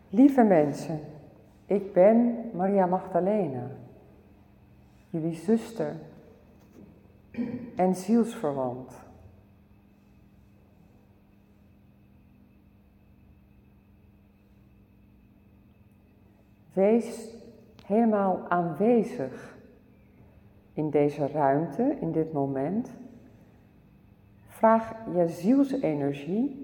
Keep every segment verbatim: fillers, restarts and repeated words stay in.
Lieve mensen, ik ben Maria Magdalena, jullie zuster en zielsverwant. Wees helemaal aanwezig in deze ruimte, in dit moment. Vraag je zielsenergie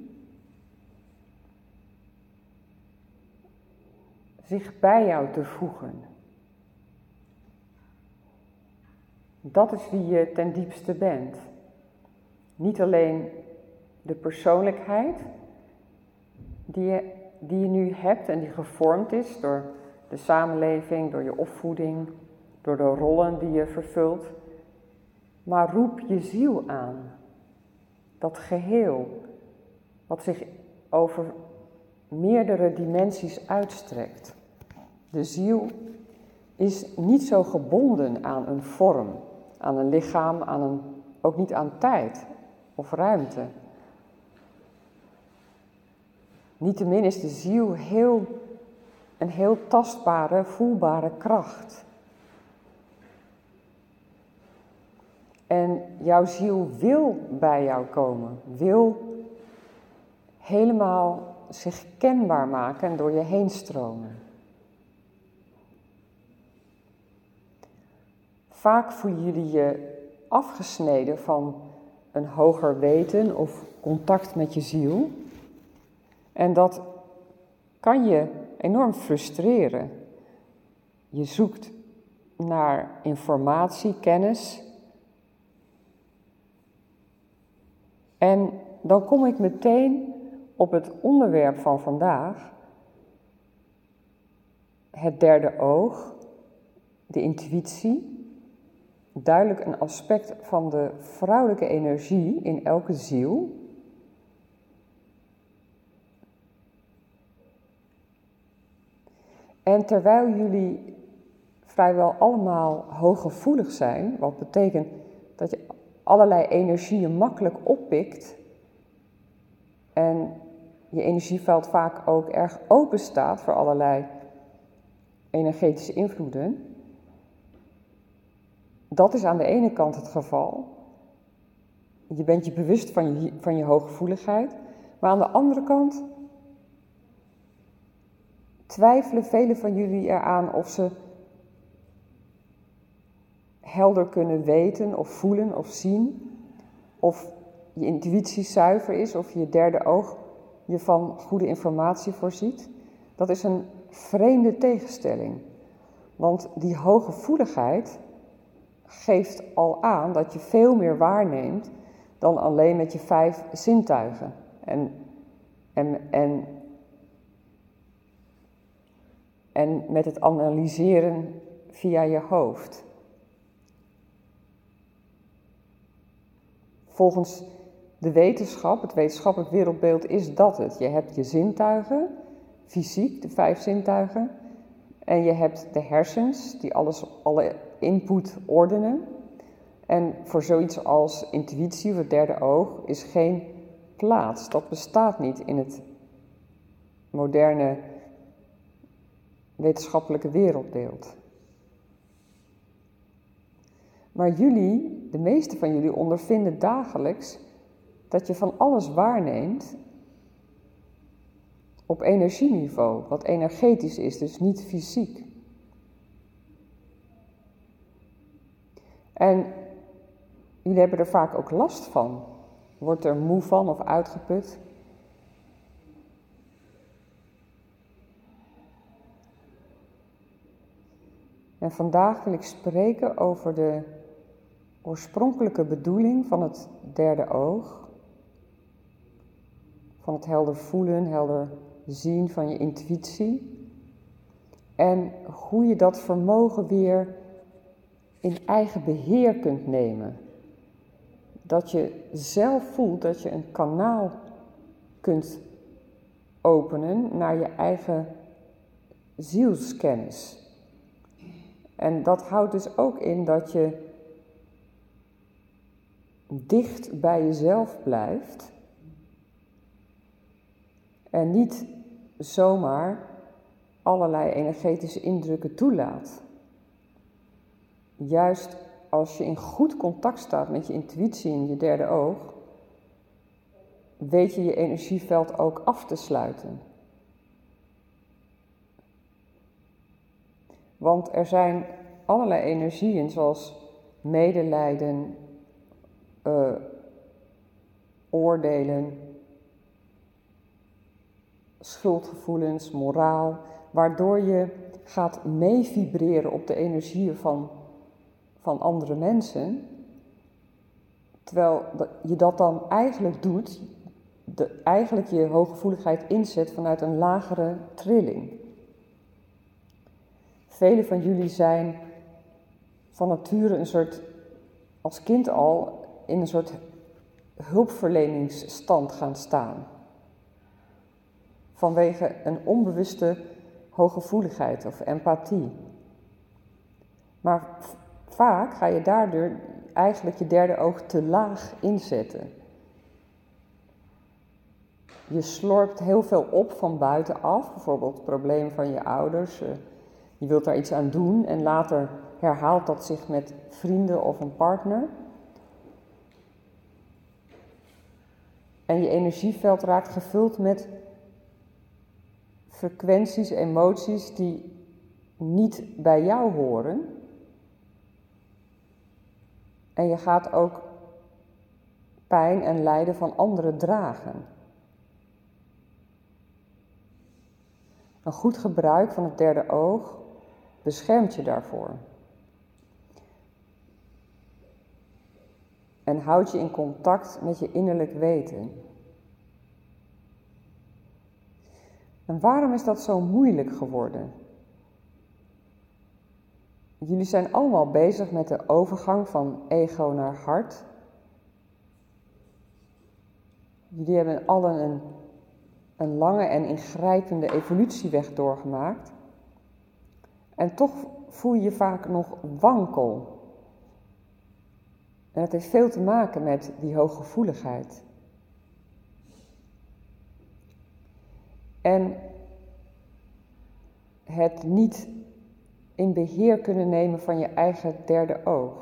zich bij jou te voegen. Dat is wie je ten diepste bent. Niet alleen de persoonlijkheid die je, die je nu hebt en die gevormd is door de samenleving, door je opvoeding, door de rollen die je vervult, maar roep je ziel aan. Dat geheel, wat zich over meerdere dimensies uitstrekt. De ziel is niet zo gebonden aan een vorm, aan een lichaam, aan een, ook niet aan tijd of ruimte. Niettemin is de ziel heel, een heel tastbare, voelbare kracht. En jouw ziel wil bij jou komen, wil helemaal zich kenbaar maken en door je heen stromen. Vaak voelen jullie je afgesneden van een hoger weten of contact met je ziel. En dat kan je enorm frustreren. Je zoekt naar informatie, kennis. En dan kom ik meteen op het onderwerp van vandaag. Het derde oog, de intuïtie. Duidelijk een aspect van de vrouwelijke energie in elke ziel. En terwijl jullie vrijwel allemaal hooggevoelig zijn, wat betekent dat je allerlei energieën makkelijk oppikt en je energieveld vaak ook erg open staat voor allerlei energetische invloeden. Dat is aan de ene kant het geval. Je bent je bewust van je, van je hooggevoeligheid. Maar aan de andere kant twijfelen velen van jullie eraan of ze helder kunnen weten of voelen of zien. Of je intuïtie zuiver is, of je derde oog je van goede informatie voorziet. Dat is een vreemde tegenstelling. Want die hooggevoeligheid geeft al aan dat je veel meer waarneemt dan alleen met je vijf zintuigen en, en, en, en met het analyseren via je hoofd. Volgens de wetenschap, het wetenschappelijk wereldbeeld, is dat het. Je hebt je zintuigen, fysiek, de vijf zintuigen, en je hebt de hersens die alles, alle input ordenen. En voor zoiets als intuïtie of het derde oog is geen plaats. Dat bestaat niet in het moderne wetenschappelijke wereldbeeld. Maar jullie, de meeste van jullie, ondervinden dagelijks dat je van alles waarneemt op energieniveau, wat energetisch is, dus niet fysiek. En jullie hebben er vaak ook last van. Wordt er moe van of uitgeput. En vandaag wil ik spreken over de oorspronkelijke bedoeling van het derde oog. Van het helder voelen, helder zien van je intuïtie. En hoe je dat vermogen weer in eigen beheer kunt nemen. Dat je zelf voelt dat je een kanaal kunt openen naar je eigen zielskennis. En dat houdt dus ook in dat je dicht bij jezelf blijft en niet zomaar allerlei energetische indrukken toelaat. Juist als je in goed contact staat met je intuïtie en je derde oog, weet je je energieveld ook af te sluiten. Want er zijn allerlei energieën zoals medelijden, uh, oordelen, schuldgevoelens, moraal, waardoor je gaat meevibreren op de energieën van, van andere mensen, terwijl je dat dan eigenlijk doet, de, eigenlijk je hooggevoeligheid inzet vanuit een lagere trilling. Velen van jullie zijn van nature een soort, als kind al, in een soort hulpverleningsstand gaan staan. Vanwege een onbewuste hooggevoeligheid of empathie. Maar v- vaak ga je daardoor eigenlijk je derde oog te laag inzetten. Je slorpt heel veel op van buitenaf, bijvoorbeeld het probleem van je ouders. Je wilt daar iets aan doen en later herhaalt dat zich met vrienden of een partner. En je energieveld raakt gevuld met frequenties, emoties die niet bij jou horen. En je gaat ook pijn en lijden van anderen dragen. Een goed gebruik van het derde oog beschermt je daarvoor. En houdt je in contact met je innerlijk weten. En waarom is dat zo moeilijk geworden? Jullie zijn allemaal bezig met de overgang van ego naar hart. Jullie hebben allen een, een lange en ingrijpende evolutieweg doorgemaakt. En toch voel je je vaak nog wankel. En het heeft veel te maken met die hooggevoeligheid. En het niet in beheer kunnen nemen van je eigen derde oog.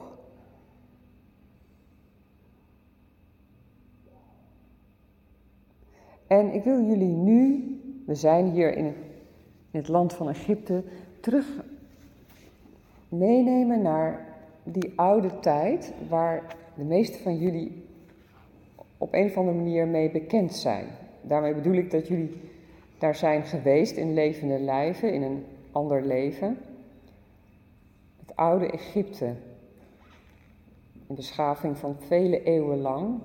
En ik wil jullie nu, we zijn hier in het land van Egypte, terug meenemen naar die oude tijd waar de meeste van jullie op een of andere manier mee bekend zijn. Daarmee bedoel ik dat jullie daar zijn geweest in levende lijven, in een ander leven. Het oude Egypte, een beschaving van vele eeuwen lang,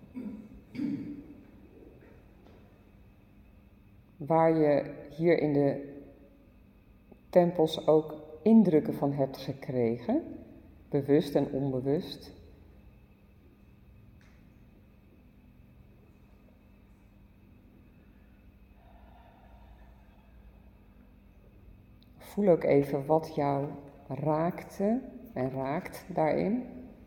waar je hier in de tempels ook indrukken van hebt gekregen, bewust en onbewust. Voel ook even wat jou raakte en raakt daarin.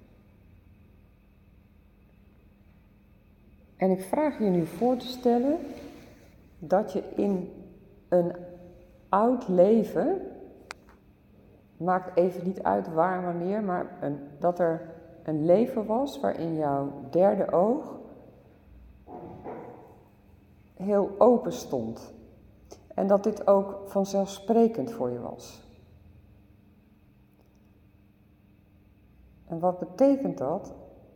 En ik vraag je nu voor te stellen dat je in een oud leven, maakt even niet uit waar, wanneer, maar een, dat er een leven was waarin jouw derde oog heel open stond. En dat dit ook vanzelfsprekend voor je was. En wat betekent dat?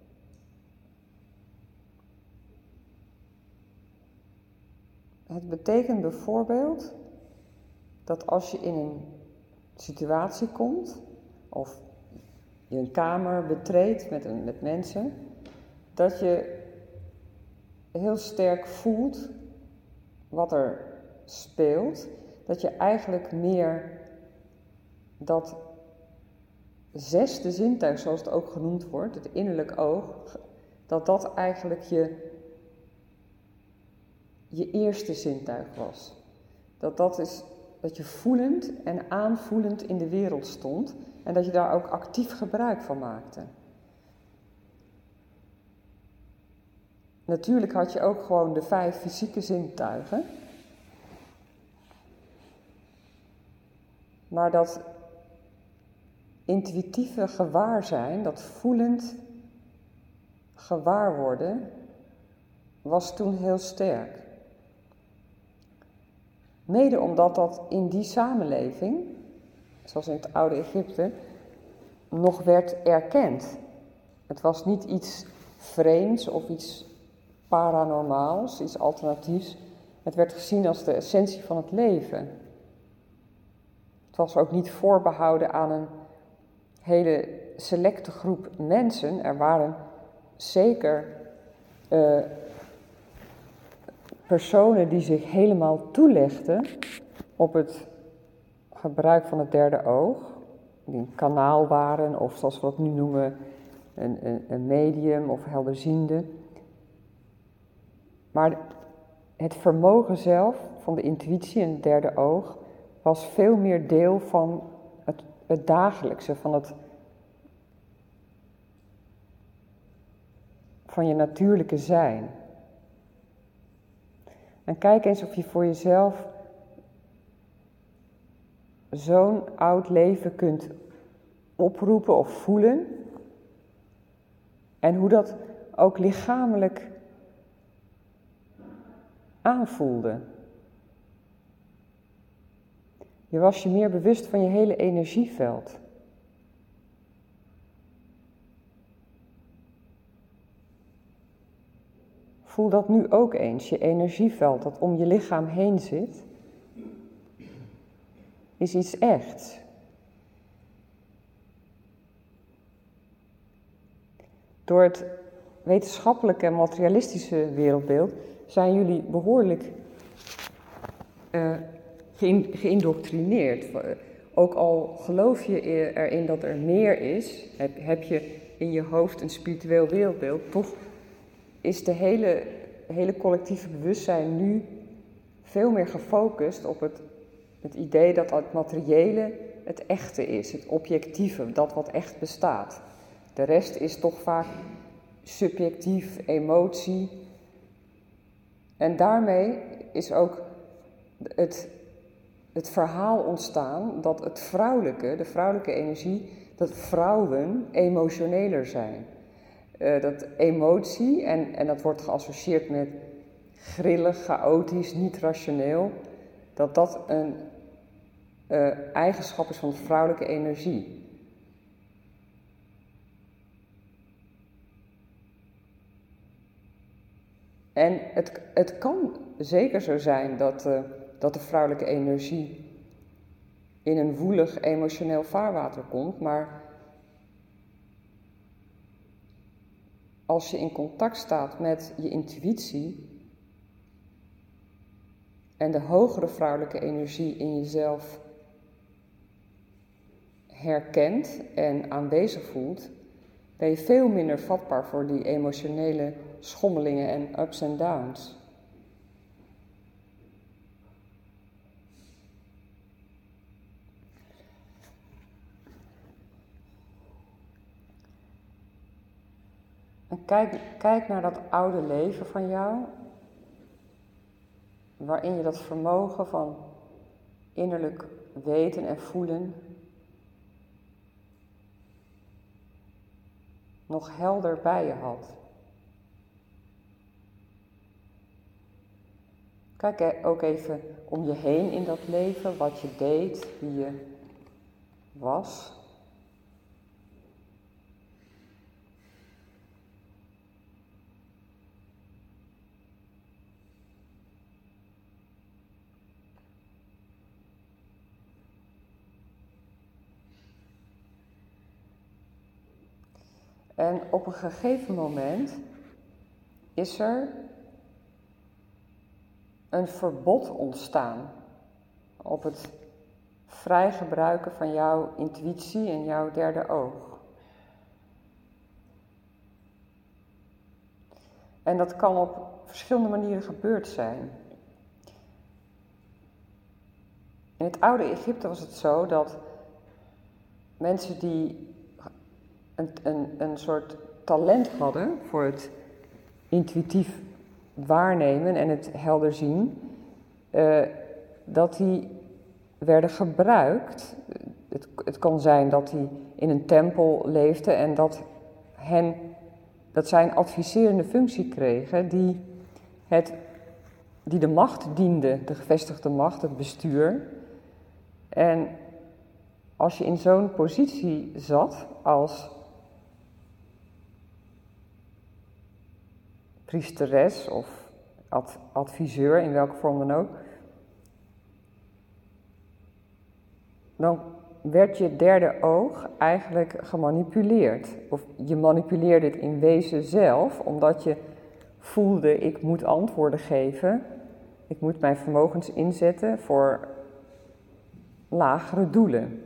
Het betekent bijvoorbeeld dat als je in een situatie komt, of je een kamer betreedt met, een, met mensen, dat je heel sterk voelt wat er speelt, dat je eigenlijk meer dat zesde zintuig, zoals het ook genoemd wordt, het innerlijk oog, dat dat eigenlijk je, je eerste zintuig was. Dat dat is dat je voelend en aanvoelend in de wereld stond en dat je daar ook actief gebruik van maakte. Natuurlijk had je ook gewoon de vijf fysieke zintuigen. Maar dat intuïtieve gewaarzijn, dat voelend gewaar worden, was toen heel sterk. Mede omdat dat in die samenleving, zoals in het oude Egypte, nog werd erkend. Het was niet iets vreemds of iets paranormaals, iets alternatiefs. Het werd gezien als de essentie van het leven. Het was ook niet voorbehouden aan een hele selecte groep mensen. Er waren zeker uh, personen die zich helemaal toelegden op het gebruik van het derde oog. Die een kanaal waren, of zoals we dat nu noemen, een, een, een medium of helderziende. Maar het vermogen zelf van de intuïtie en het derde oog was veel meer deel van het, het dagelijkse, van, het, van je natuurlijke zijn. En kijk eens of je voor jezelf zo'n oud leven kunt oproepen of voelen. En hoe dat ook lichamelijk aanvoelde. Je was je meer bewust van je hele energieveld. Voel dat nu ook eens, je energieveld dat om je lichaam heen zit, is iets echts. Door het wetenschappelijke en materialistische wereldbeeld zijn jullie behoorlijk uh, geïndoctrineerd. Ook al geloof je erin dat er meer is, heb, heb je in je hoofd een spiritueel wereldbeeld, toch is de hele, hele collectieve bewustzijn nu veel meer gefocust op het, het idee dat het materiële het echte is, het objectieve, dat wat echt bestaat. De rest is toch vaak subjectief, emotie. En daarmee is ook het, het verhaal ontstaan dat het vrouwelijke, de vrouwelijke energie, dat vrouwen emotioneler zijn. Uh, dat emotie, en, en dat wordt geassocieerd met grillig, chaotisch, niet rationeel, dat dat een uh, eigenschap is van de vrouwelijke energie. En het, het kan zeker zo zijn dat, uh, dat de vrouwelijke energie in een woelig emotioneel vaarwater komt, maar als je in contact staat met je intuïtie en de hogere vrouwelijke energie in jezelf herkent en aanwezig voelt, ben je veel minder vatbaar voor die emotionele schommelingen en ups en downs. En kijk, kijk naar dat oude leven van jou, waarin je dat vermogen van innerlijk weten en voelen nog helder bij je had. Kijk ook even om je heen in dat leven, wat je deed, wie je was. En op een gegeven moment is er een verbod ontstaan op het vrij gebruiken van jouw intuïtie en jouw derde oog. En dat kan op verschillende manieren gebeurd zijn. In het oude Egypte was het zo dat mensen die Een, een, een soort talent hadden voor het intuïtief waarnemen en het helder zien, uh, dat die werden gebruikt. Het, het kan zijn dat hij in een tempel leefde en dat, hen, dat zij een adviserende functie kregen die, het, die de macht diende, de gevestigde macht, het bestuur. En als je in zo'n positie zat als priesteres of ad, adviseur, in welke vorm dan ook, dan werd je derde oog eigenlijk gemanipuleerd. Of je manipuleerde het in wezen zelf, omdat je voelde, ik moet antwoorden geven. Ik moet mijn vermogens inzetten voor lagere doelen.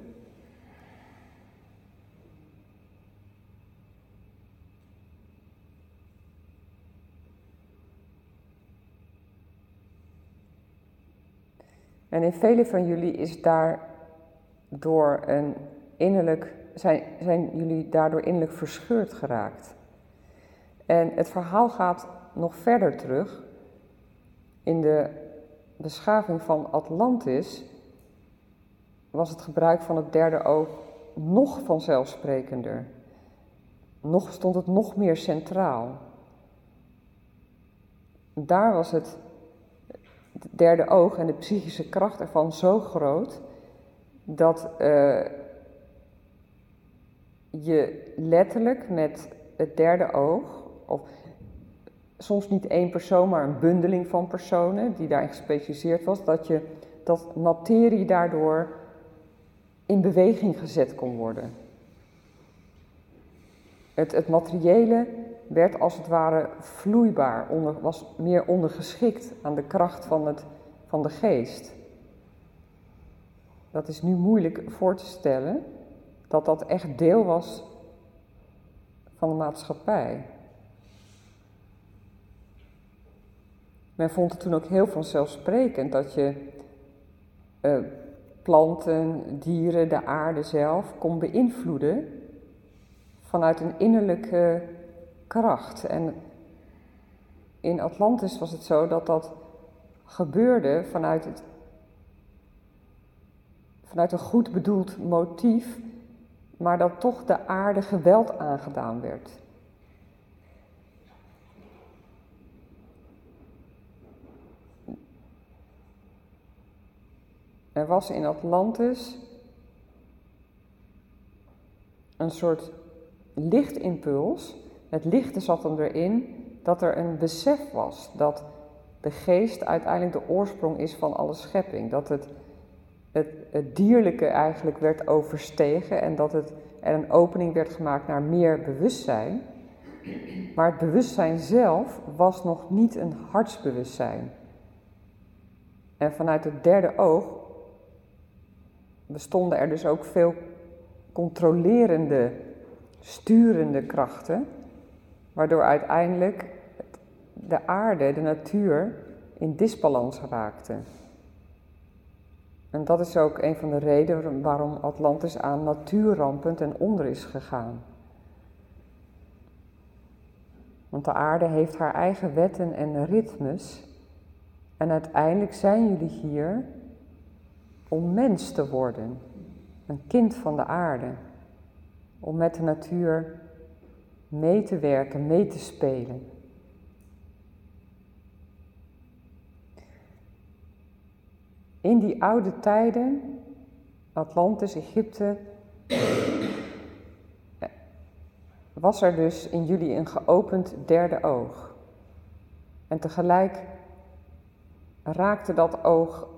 En in vele van jullie is daardoor een innerlijk, zijn, zijn jullie daardoor innerlijk verscheurd geraakt. En het verhaal gaat nog verder terug. In de beschaving van Atlantis was het gebruik van het derde oog nog vanzelfsprekender. Nog stond het nog meer centraal. Daar was het derde oog en de psychische kracht ervan zo groot dat uh, je letterlijk met het derde oog, of soms niet één persoon, maar een bundeling van personen die daarin gespecialiseerd was, dat je dat materie daardoor in beweging gezet kon worden. Het, het materiële werd als het ware vloeibaar, onder, was meer ondergeschikt aan de kracht van, het, van de geest. Dat is nu moeilijk voor te stellen, dat dat echt deel was van de maatschappij. Men vond het toen ook heel vanzelfsprekend dat je uh, planten, dieren, de aarde zelf kon beïnvloeden vanuit een innerlijke kracht. En in Atlantis was het zo dat dat gebeurde vanuit, het, vanuit een goed bedoeld motief, maar dat toch de aarde geweld aangedaan werd. Er was in Atlantis een soort lichtimpuls. Het lichte zat hem erin dat er een besef was dat de geest uiteindelijk de oorsprong is van alle schepping. Dat het, het, het dierlijke eigenlijk werd overstegen en dat het, er een opening werd gemaakt naar meer bewustzijn. Maar het bewustzijn zelf was nog niet een hartsbewustzijn. En vanuit het derde oog bestonden er dus ook veel controlerende, sturende krachten, waardoor uiteindelijk de aarde, de natuur, in disbalans raakte. En dat is ook een van de redenen waarom Atlantis aan natuurrampen ten onder is gegaan. Want de aarde heeft haar eigen wetten en ritmes. En uiteindelijk zijn jullie hier om mens te worden. Een kind van de aarde. Om met de natuur mee te werken, mee te spelen. In die oude tijden, Atlantis, Egypte, was er dus in jullie een geopend derde oog. En tegelijk raakte dat oog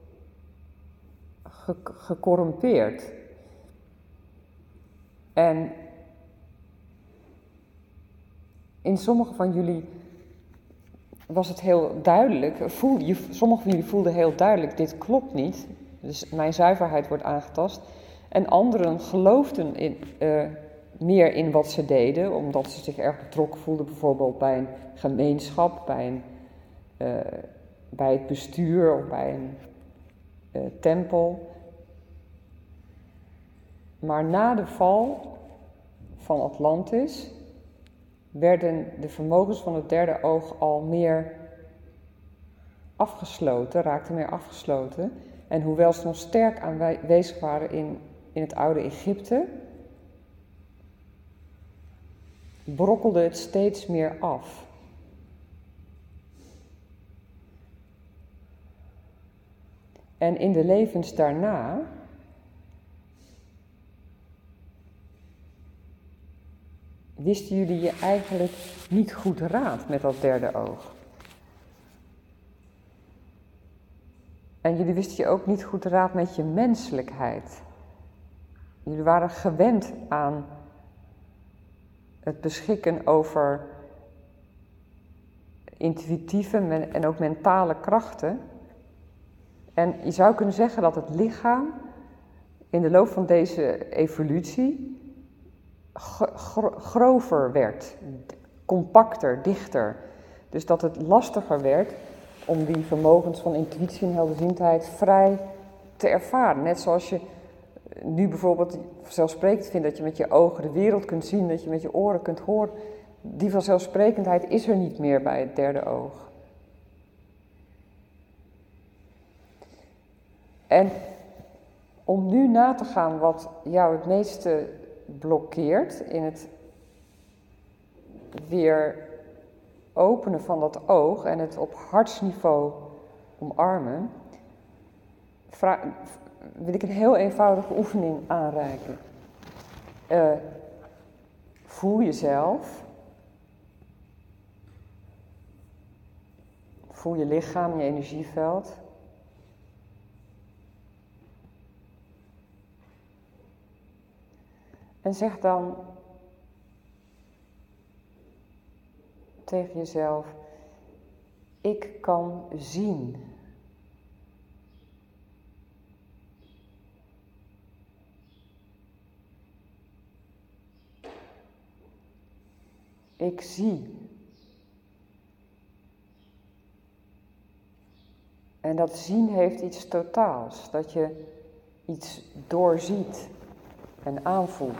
ge- gecorrumpeerd. En in sommige van jullie was het heel duidelijk, voelde, je, sommige van jullie voelden heel duidelijk, dit klopt niet, dus mijn zuiverheid wordt aangetast. En anderen geloofden in, uh, meer in wat ze deden, omdat ze zich erg betrokken voelden, bijvoorbeeld bij een gemeenschap, bij, een, uh, bij het bestuur of bij een uh, tempel. Maar na de val van Atlantis werden de vermogens van het derde oog al meer afgesloten, raakten meer afgesloten. En hoewel ze nog sterk aanwezig waren in, in het oude Egypte, brokkelde het steeds meer af. En in de levens daarna wisten jullie je eigenlijk niet goed raad met dat derde oog. En jullie wisten je ook niet goed raad met je menselijkheid. Jullie waren gewend aan het beschikken over intuïtieve en ook mentale krachten. En je zou kunnen zeggen dat het lichaam in de loop van deze evolutie gro- grover werd, compacter, dichter. Dus dat het lastiger werd om die vermogens van intuïtie en helderziendheid vrij te ervaren. Net zoals je nu bijvoorbeeld vanzelfsprekend vindt dat je met je ogen de wereld kunt zien, dat je met je oren kunt horen. Die vanzelfsprekendheid is er niet meer bij het derde oog. En om nu na te gaan wat jou het meeste blokkeert in het weer openen van dat oog en het op hartsniveau omarmen, vra- wil ik een heel eenvoudige oefening aanreiken. Uh, voel jezelf. Voel je lichaam, je energieveld. En zeg dan tegen jezelf: ik kan zien. Ik zie. En dat zien heeft iets totaals, dat je iets doorziet en aanvoelt.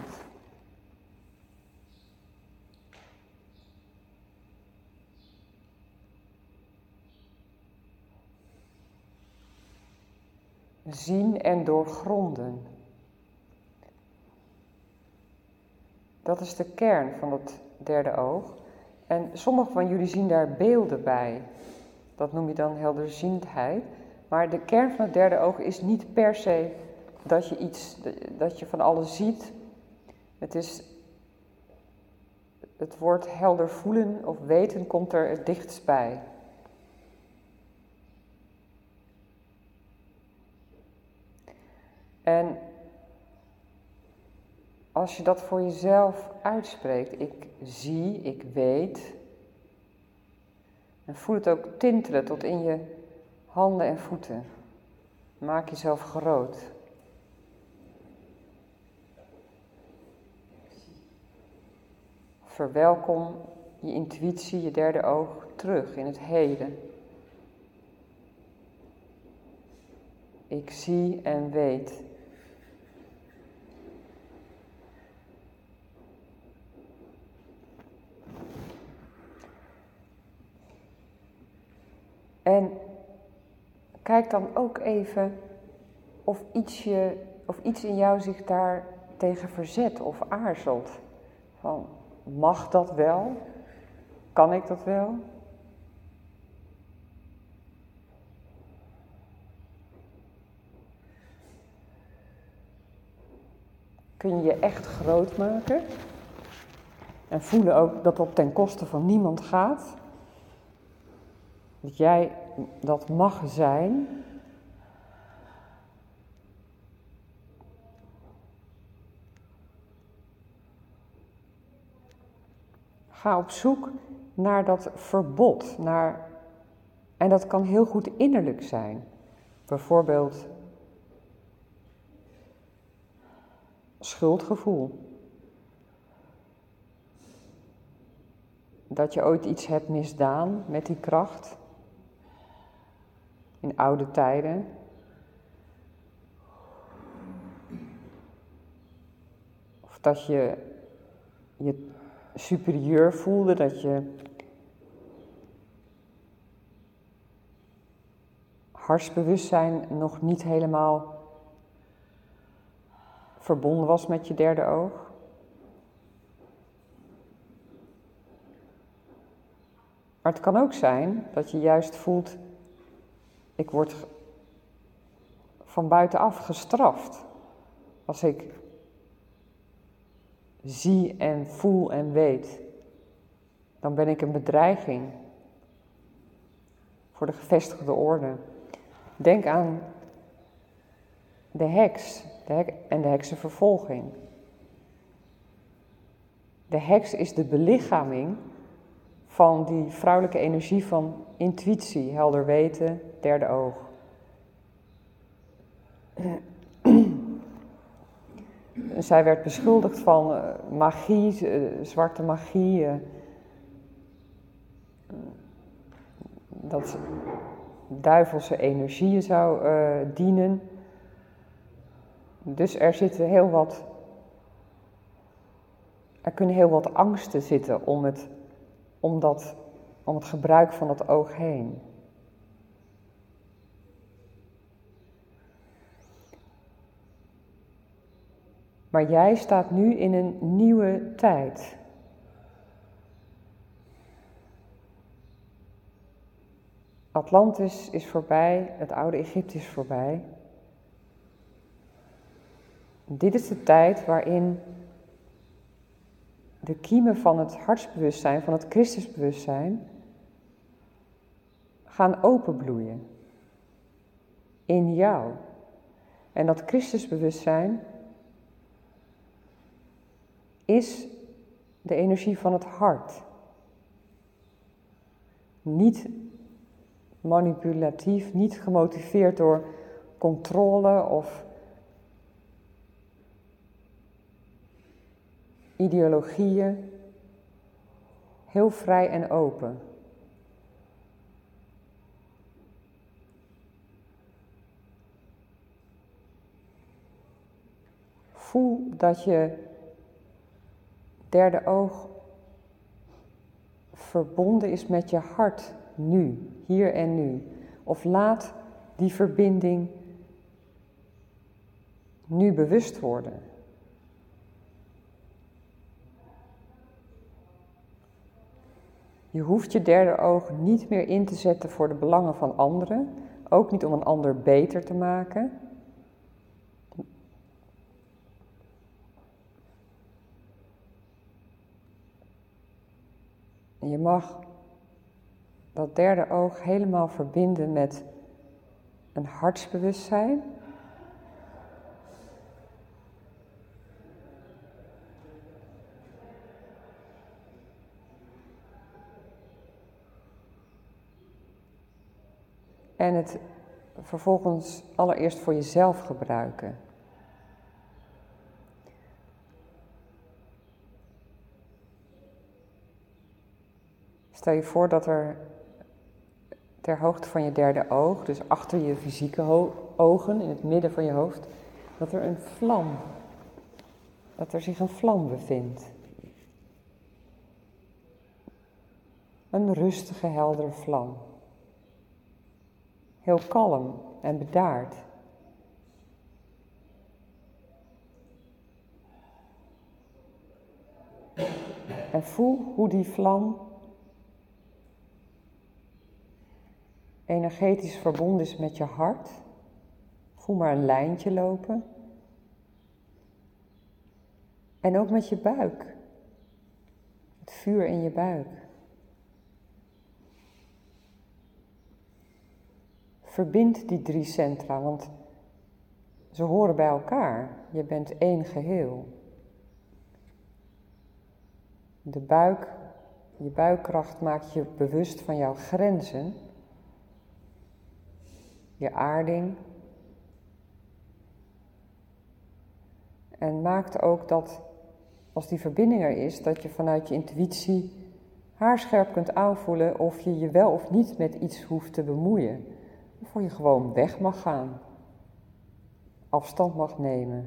Zien en doorgronden. Dat is de kern van het derde oog. En sommigen van jullie zien daar beelden bij. Dat noem je dan helderziendheid. Maar de kern van het derde oog is niet per se dat je iets, dat je van alles ziet. Het is, het woord helder voelen of weten komt er het dichtst bij. En als je dat voor jezelf uitspreekt, ik zie, ik weet, en voel het ook tintelen tot in je handen en voeten. Maak jezelf groot. Verwelkom je intuïtie, je derde oog, terug in het heden. Ik zie en weet. En kijk dan ook even of iets, je, of iets in jou zich daar tegen verzet of aarzelt. Van, mag dat wel? Kan ik dat wel? Kun je je echt groot maken? En voelen ook dat dat ten koste van niemand gaat? Dat jij dat mag zijn. Ga op zoek naar dat verbod. Naar, en dat kan heel goed innerlijk zijn. Bijvoorbeeld schuldgevoel. Dat je ooit iets hebt misdaan met die kracht. In oude tijden. Of dat je je superieur voelde, dat je hartsbewustzijn nog niet helemaal verbonden was met je derde oog. Maar het kan ook zijn dat je juist voelt, ik word van buitenaf gestraft. Als ik zie en voel en weet, dan ben ik een bedreiging voor de gevestigde orde. Denk aan de heks de hek en de heksenvervolging. De heks is de belichaming van die vrouwelijke energie van intuïtie, helder weten, derde oog. Zij werd beschuldigd van uh, magie, uh, zwarte magie, uh, dat ze duivelse energieën zou uh, dienen. Dus er zitten heel wat, er kunnen heel wat angsten zitten om het, om dat, om het gebruik van dat oog heen. Maar jij staat nu in een nieuwe tijd. Atlantis is voorbij, het oude Egypte is voorbij. Dit is de tijd waarin de kiemen van het hartsbewustzijn, van het Christusbewustzijn, gaan openbloeien in jou. En dat Christusbewustzijn is de energie van het hart. Niet manipulatief, niet gemotiveerd door controle of ideologieën. Heel vrij en open. Voel dat je derde oog verbonden is met je hart nu, hier en nu. Of laat die verbinding nu bewust worden. Je hoeft je derde oog niet meer in te zetten voor de belangen van anderen, ook niet om een ander beter te maken. Je mag dat derde oog helemaal verbinden met een hartsbewustzijn. En het vervolgens allereerst voor jezelf gebruiken. Stel je voor dat er ter hoogte van je derde oog, dus achter je fysieke ho- ogen, in het midden van je hoofd, dat er een vlam, dat er zich een vlam bevindt. Een rustige, heldere vlam. Heel kalm en bedaard. En voel hoe die vlam energetisch verbonden is met je hart. Voel maar een lijntje lopen. En ook met je buik. Het vuur in je buik. Verbind die drie centra, want ze horen bij elkaar. Je bent één geheel. De buik, je buikkracht maakt je bewust van jouw grenzen. Je aarding. En maakt ook dat, als die verbinding er is, dat je vanuit je intuïtie haarscherp kunt aanvoelen of je je wel of niet met iets hoeft te bemoeien. Of je gewoon weg mag gaan. Afstand mag nemen.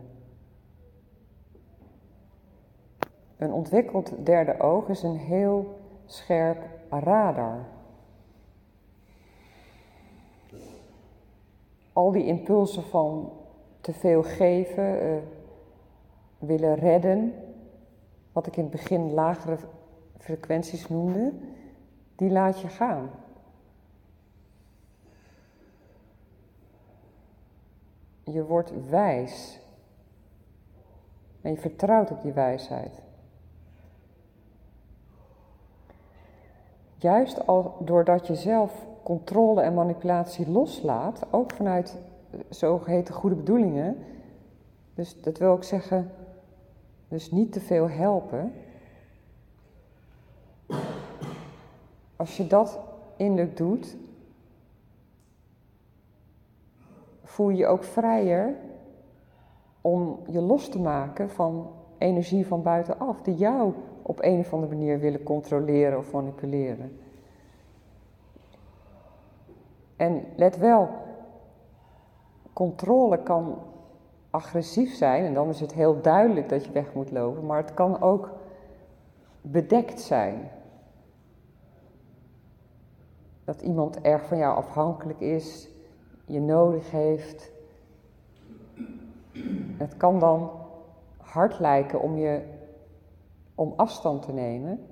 Een ontwikkeld derde oog is een heel scherp radar. al die impulsen van te veel geven, uh, willen redden, wat ik in het begin lagere frequenties noemde, die laat je gaan. Je wordt wijs. En je vertrouwt op die wijsheid. Juist al doordat je zelf controle en manipulatie loslaat, ook vanuit zogeheten goede bedoelingen. Dus dat wil ook zeggen, dus niet te veel helpen. Als je dat innerlijk doet, voel je je ook vrijer om je los te maken van energie van buitenaf, die jou op een of andere manier willen controleren of manipuleren. En let wel, controle kan agressief zijn en dan is het heel duidelijk dat je weg moet lopen, maar het kan ook bedekt zijn. Dat iemand erg van jou afhankelijk is, je nodig heeft. Het kan dan hard lijken om je om afstand te nemen.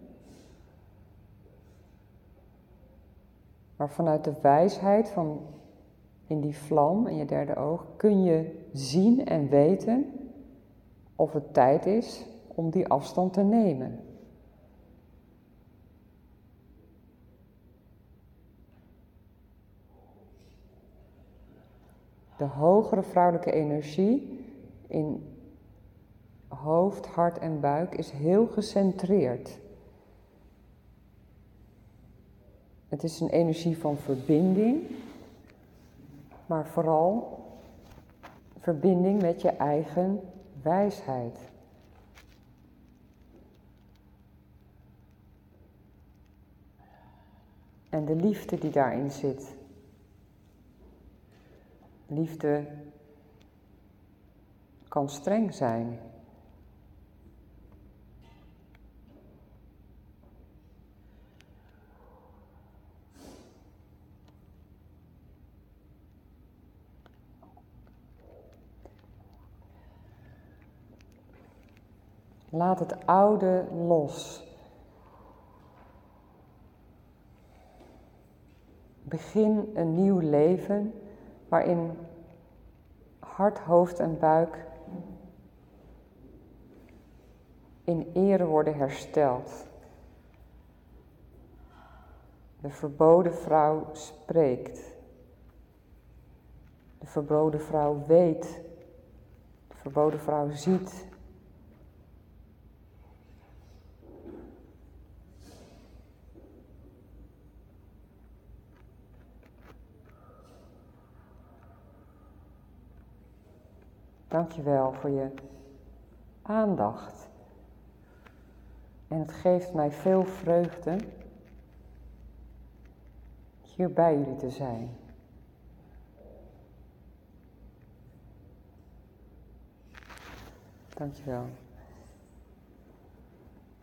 Maar vanuit de wijsheid van in die vlam in je derde oog kun je zien en weten of het tijd is om die afstand te nemen. De hogere vrouwelijke energie in hoofd, hart en buik is heel gecentreerd. Het is een energie van verbinding, maar vooral verbinding met je eigen wijsheid. En de liefde die daarin zit. Liefde kan streng zijn. Laat het oude los. Begin een nieuw leven waarin hart, hoofd en buik in ere worden hersteld. De verboden vrouw spreekt. De verboden vrouw weet. De verboden vrouw ziet. Dankjewel voor je aandacht. En het geeft mij veel vreugde hier bij jullie te zijn. Dankjewel.